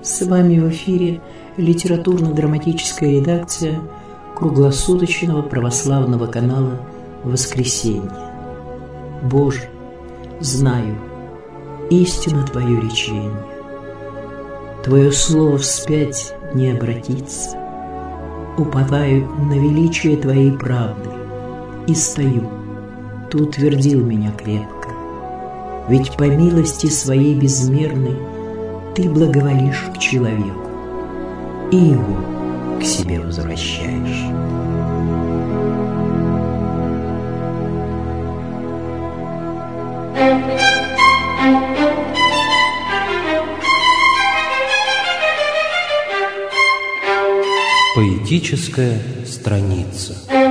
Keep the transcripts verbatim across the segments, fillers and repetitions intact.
С вами в эфире литературно-драматическая редакция круглосуточного православного канала «Воскресенье». Боже, знаю, истину Твое речение, Твое слово вспять не обратится. Уповаю на величие Твоей правды и стою. Ты утвердил меня крепко, ведь по милости Своей безмерной Ты благоволишь к человеку и его к себе возвращаешь. Поэтическая страница.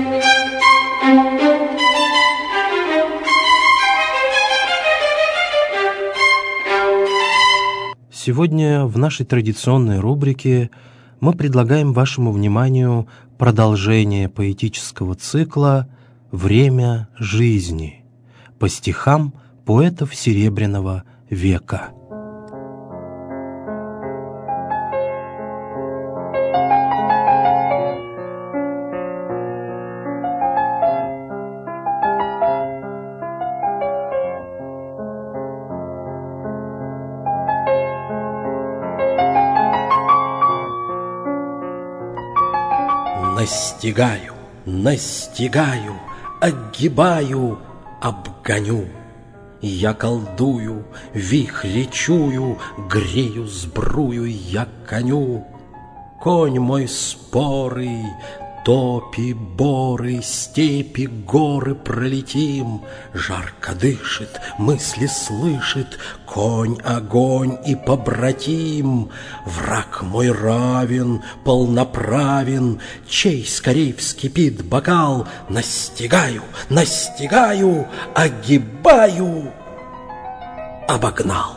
Сегодня в нашей традиционной рубрике мы предлагаем вашему вниманию продолжение поэтического цикла «Время жизни» по стихам поэтов Серебряного века. Настигаю, настигаю, огибаю, обгоню. Я колдую, вихри чую, грею сбрую я коню. Конь мой спорый, топи, боры, степи, горы пролетим. Жарко дышит, мысли слышит, конь, огонь и побратим. Враг мой равен, полноправен, чей скорей вскипит бокал. Настигаю, настигаю, огибаю, обогнал.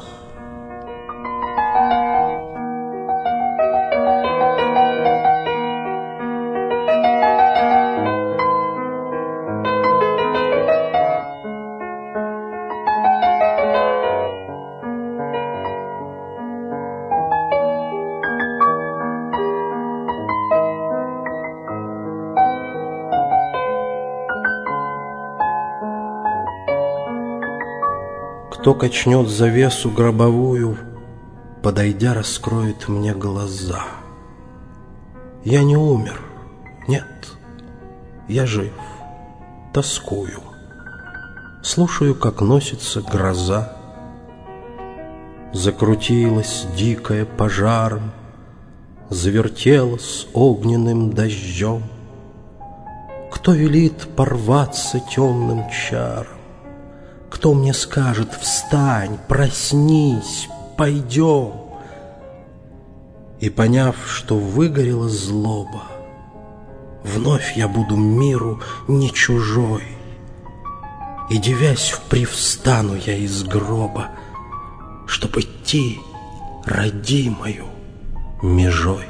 Кто качнет завесу гробовую, подойдя, раскроет мне глаза. Я не умер, нет, я жив, тоскую, слушаю, как носится гроза. Закрутилась дикая пожаром, завертелась огненным дождем. Кто велит порваться темным чаром? Кто мне скажет: встань, проснись, пойдем? И поняв, что выгорела злоба, вновь я буду миру не чужой, и, дивясь, привстану я из гроба, чтоб идти родимою межой.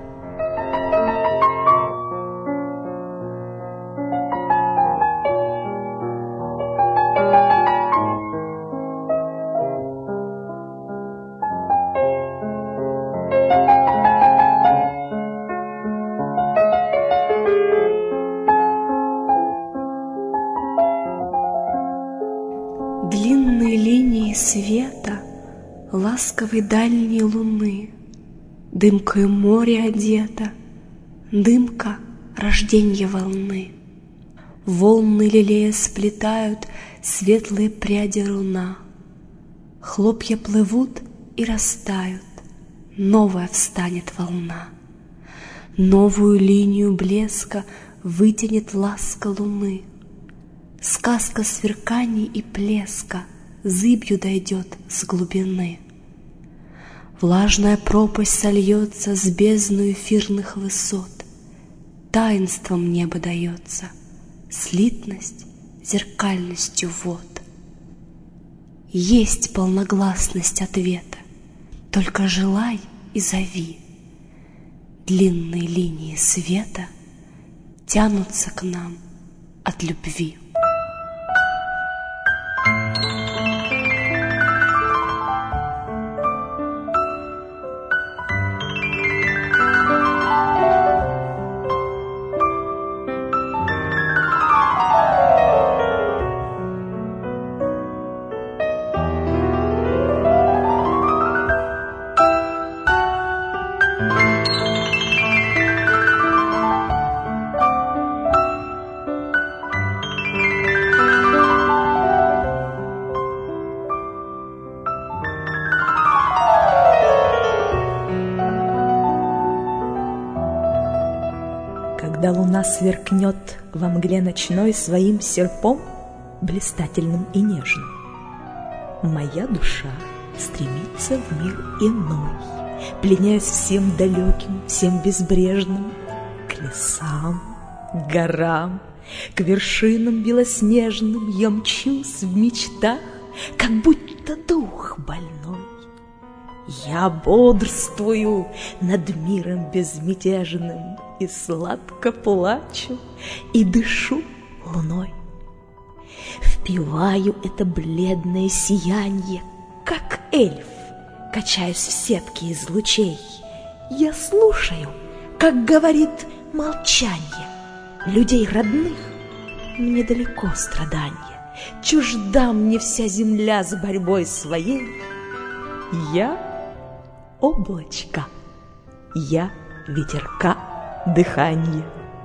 Длинные линии света ласковой дальней луны, дымкою море одета, дымка рожденья волны. Волны лилея сплетают светлые пряди руна, хлопья плывут и растают, новая встанет волна. Новую линию блеска вытянет ласка луны, сказка сверканий и плеска зыбью дойдет с глубины. Влажная пропасть сольется с бездной эфирных высот, таинством небо дается, слитность зеркальностью вод. Есть полногласность ответа, только желай и зови. Длинные линии света тянутся к нам от любви. когда луна сверкнет во мгле ночной своим серпом, блистательным и нежным, моя душа стремится в мир иной, пленяясь всем далеким, всем безбрежным, к лесам, к горам, к вершинам белоснежным я мчусь в мечтах, как будто дух больной. Я бодрствую над миром безмятежным и сладко плачу, и дышу луной. Впиваю это бледное сияние, как эльф, качаюсь в сетке из лучей. Я слушаю, как говорит молчанье людей родных. Мне далеко страданье, чужда мне вся земля с борьбой своей. Я облачко, я ветерка дыханье.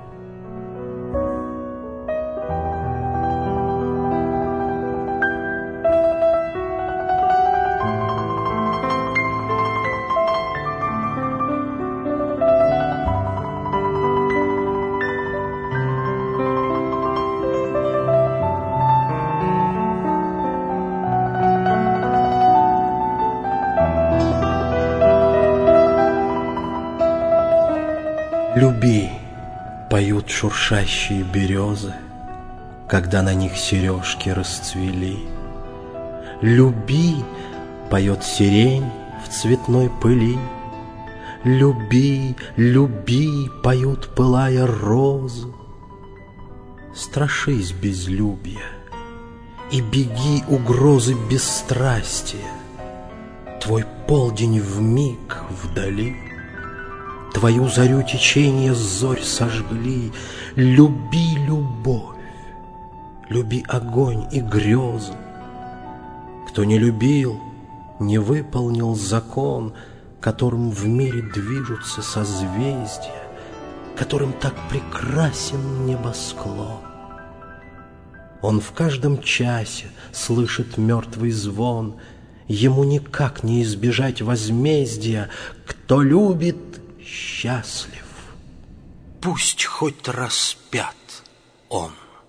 Люби, поют шуршащие березы, когда на них сережки расцвели. Люби, поет сирень в цветной пыли. Люби, люби, поют, пылая, розы. Страшись безлюбья и беги угрозы бесстрастия. Твой полдень вмиг вдали, твою зарю течения зорь сожгли. Люби любовь, люби огонь и грезы. Кто не любил, не выполнил закон, которым в мире движутся созвездия, которым так прекрасен небосклон. Он в каждом часе слышит мертвый звон, ему никак не избежать возмездия. Кто любит, счастлив, пусть хоть распят он.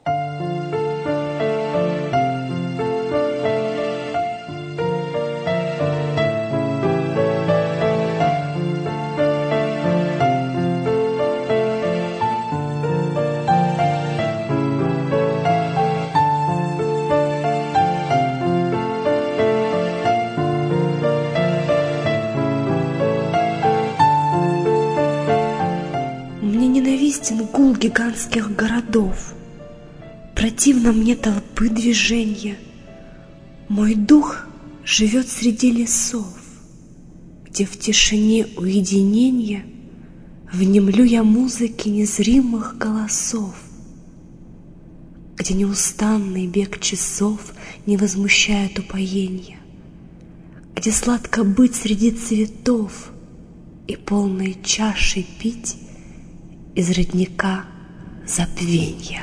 Гул гигантских городов, противно мне толпы движения. Мой дух живет среди лесов, где в тишине уединения внемлю я музыке незримых голосов, где неустанный бег часов не возмущает упоения, где сладко быть среди цветов и полной чашей пить из родника забвенья.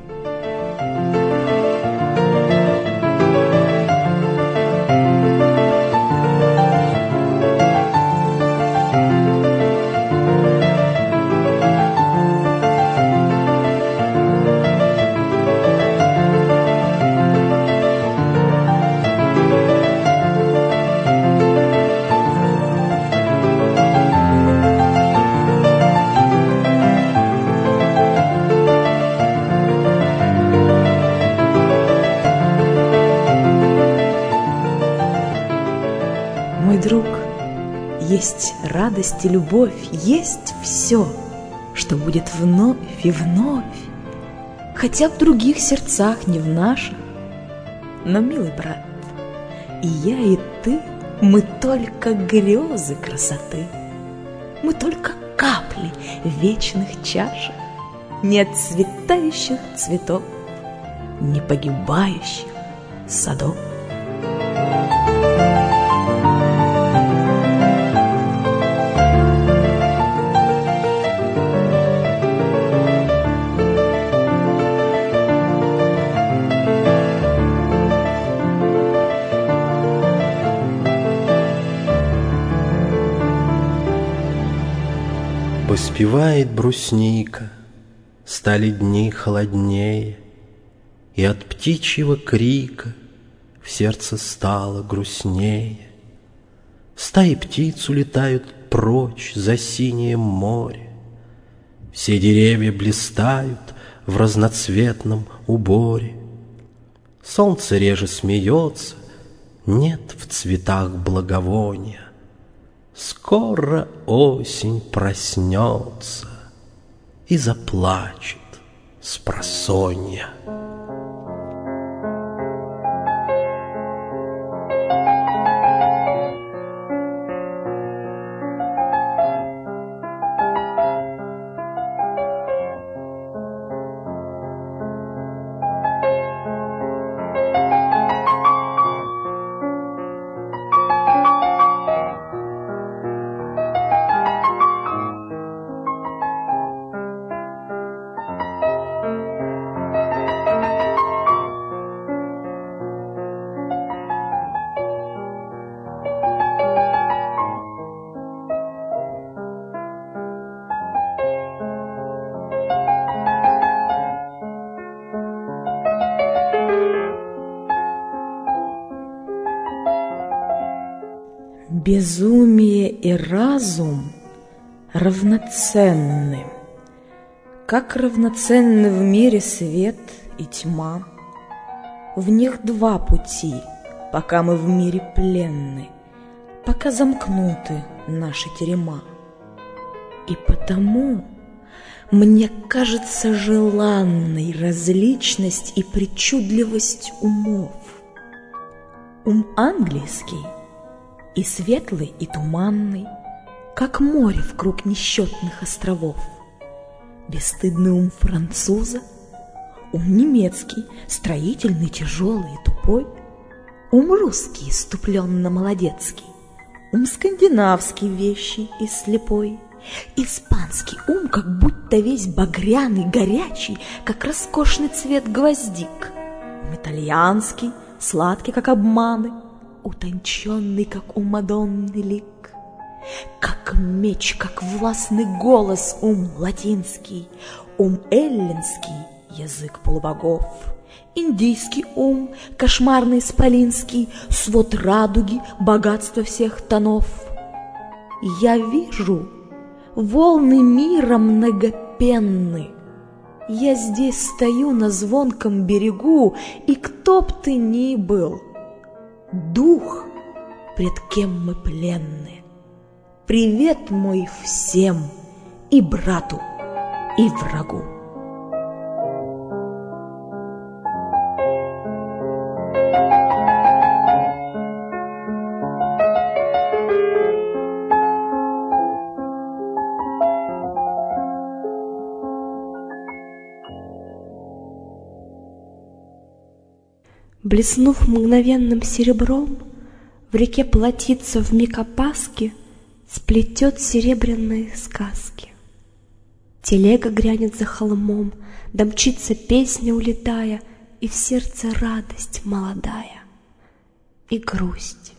Есть радость и любовь, есть все, что будет вновь и вновь, хотя в других сердцах, не в наших. Но, милый брат, и я, и ты, мы только грезы красоты, мы только капли в вечных чашах, не отцветающих цветов, не погибающих садов. Поспевает брусника стали дни холоднее, и от птичьего крика в сердце стало грустнее. Стаи птиц улетают прочь за синее море, все деревья блистают в разноцветном уборе. Солнце реже смеется, нет в цветах благовония. Скоро осень проснется и заплачет спросонья. Безумие и разум равноценны, как равноценны в мире свет и тьма. В них два пути, пока мы в мире пленны, пока замкнуты наши терема. И потому мне кажется желанной различность и причудливость умов. Ум английский и светлый, и туманный, как море в круг несчетных островов. Бесстыдный ум француза, ум немецкий, строительный, тяжелый и тупой, ум русский, иступленно-молодецкий, ум скандинавский, вещий и слепой, испанский ум, как будто весь багряный, горячий, как роскошный цвет гвоздик, ум итальянский, сладкий, как обманы, утонченный, как у Мадонны лик, как меч, как властный голос ум латинский, ум эллинский, язык полубогов, индийский ум, кошмарный исполинский, свод радуги, богатство всех тонов. Я вижу волны мира многопенны, я здесь стою на звонком берегу, и кто б ты ни был, дух, пред кем мы пленны, привет мой всем, и брату, и врагу. Блеснув мгновенным серебром, в реке плотится вмиг опаски, сплетет серебряные сказки. Телега грянет за холмом, домчится песня, улетая, и в сердце радость молодая и грусть.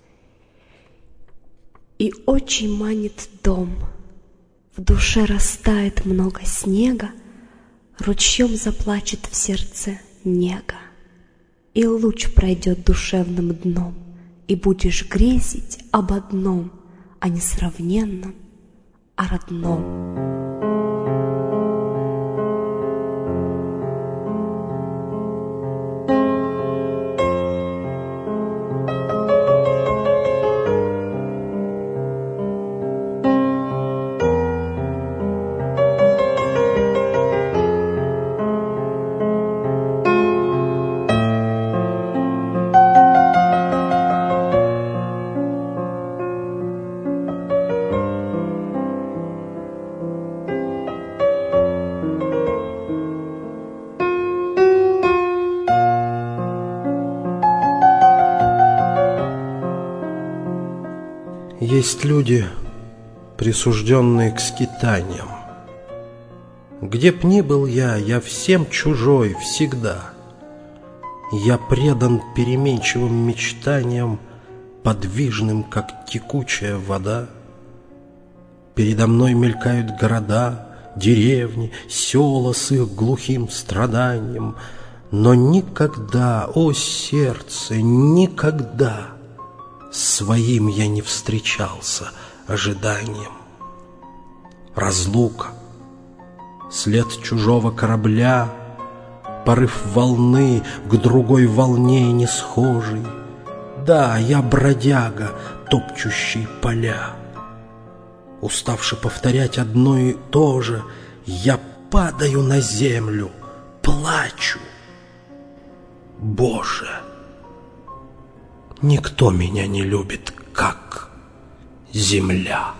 И очень манит дом, в душе растает много снега, ручьем заплачет в сердце нега. И луч пройдет душевным дном, и будешь грезить об одном, о несравненном, о родном. Есть люди, присужденные к скитаниям. Где б ни был я, я всем чужой всегда. Я предан переменчивым мечтаниям, подвижным, как текучая вода. Передо мной мелькают города, деревни, села с их глухим страданием. Но никогда, о сердце, никогда с своим я не встречался ожиданием. Разлука, след чужого корабля, порыв волны к другой волне не схожий. Да, я бродяга, топчущий поля. Уставши повторять одно и то же, я падаю на землю, плачу. Боже, никто меня не любит, как земля.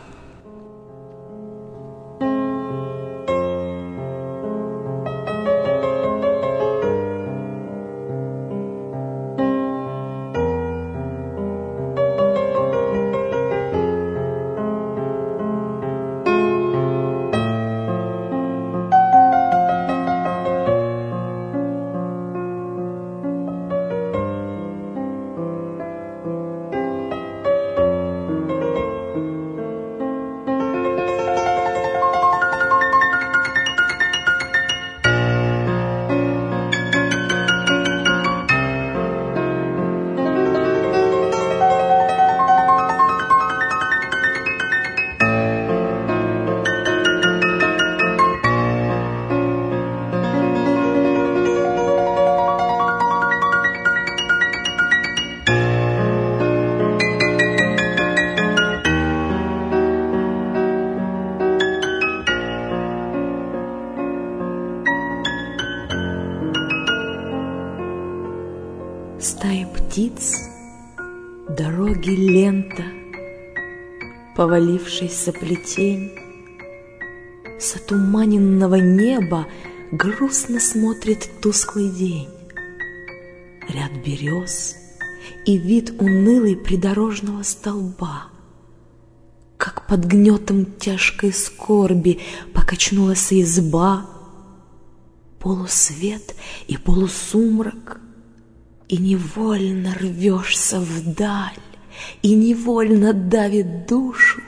Стаи птиц, дороги лента, повалившийся плетень. С отуманенного неба грустно смотрит тусклый день. Ряд берез и вид унылый придорожного столба. Как под гнетом тяжкой скорби покачнулась изба. Полусвет и полусумрак, и невольно рвешься вдаль, и невольно давит душу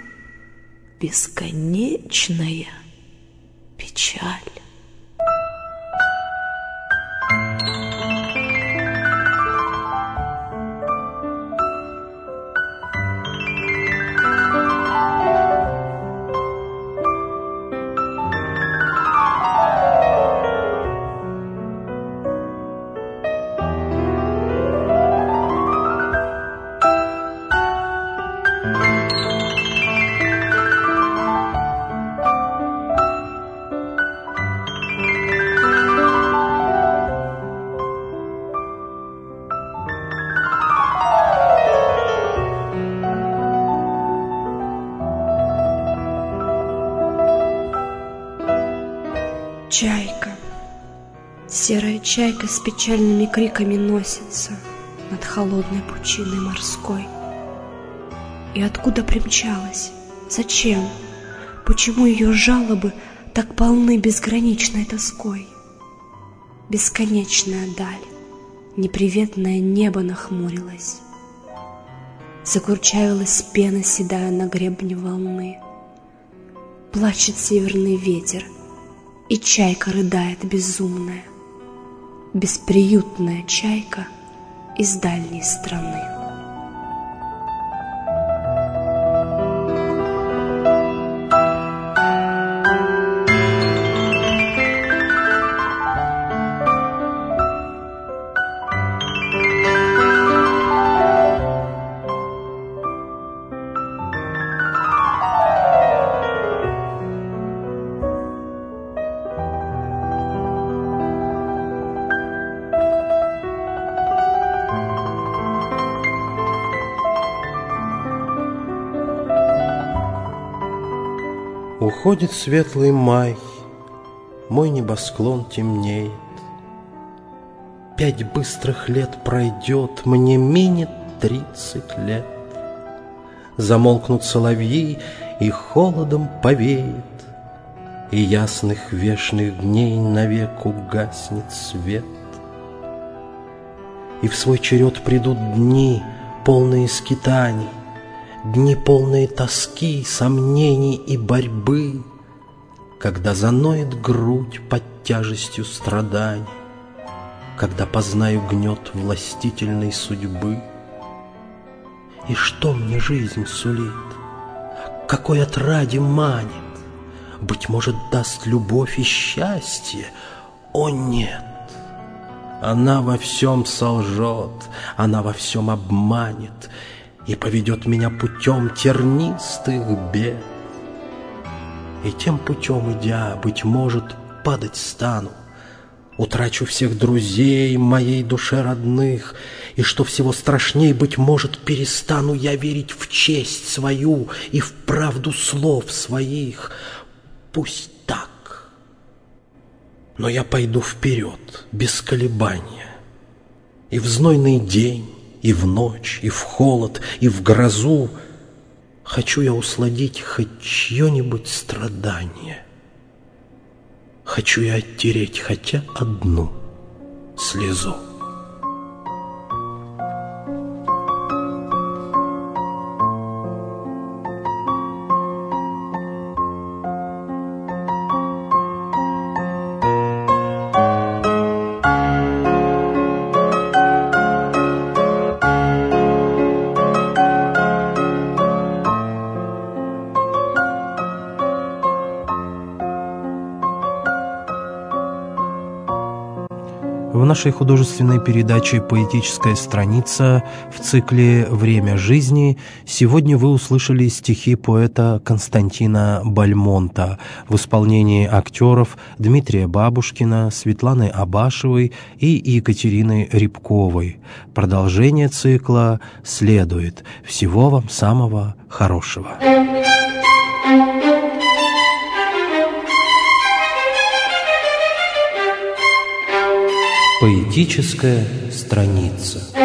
бесконечная печаль. Чайка, серая чайка с печальными криками носится над холодной пучиной морской. И откуда примчалась? Зачем? Почему ее жалобы так полны безграничной тоской? Бесконечная даль, неприветное небо нахмурилось. Закурчавилась пена, седая на гребне волны. Плачет северный ветер, и чайка рыдает безумная, бесприютная чайка из дальней страны. Уходит светлый май, мой небосклон темнеет. Пять быстрых лет пройдет, мне минет тридцать лет. Замолкнут соловьи, и холодом повеет, и ясных вешних дней навек угаснет свет. И в свой черед придут дни, полные скитаний, дни, полные тоски, сомнений и борьбы. когда заноет грудь под тяжестью страданий, когда познаю гнет властительной судьбы. И что мне жизнь сулит? Какой отраде манит? Быть может, даст любовь и счастье? О, нет! Она во всем солжет, она во всем обманет и поведет меня путем тернистых бед. И тем путем идя, быть может, падать стану, утрачу всех друзей моей душе родных, и что всего страшней, быть может, перестану я верить в честь свою и в правду слов своих. Пусть так, но я пойду вперед, без колебания, и в знойный день, и в ночь, и в холод, и в грозу хочу я усладить хоть чье-нибудь страдание. Хочу я оттереть хотя одну слезу. В нашей художественной передаче «Поэтическая страница» в цикле «Время жизни» сегодня вы услышали стихи поэта Константина Бальмонта в исполнении актеров Дмитрия Бабушкина, Светланы Абашевой и Екатерины Рябковой. Продолжение цикла следует. Всего вам самого хорошего. Поэтическая страница.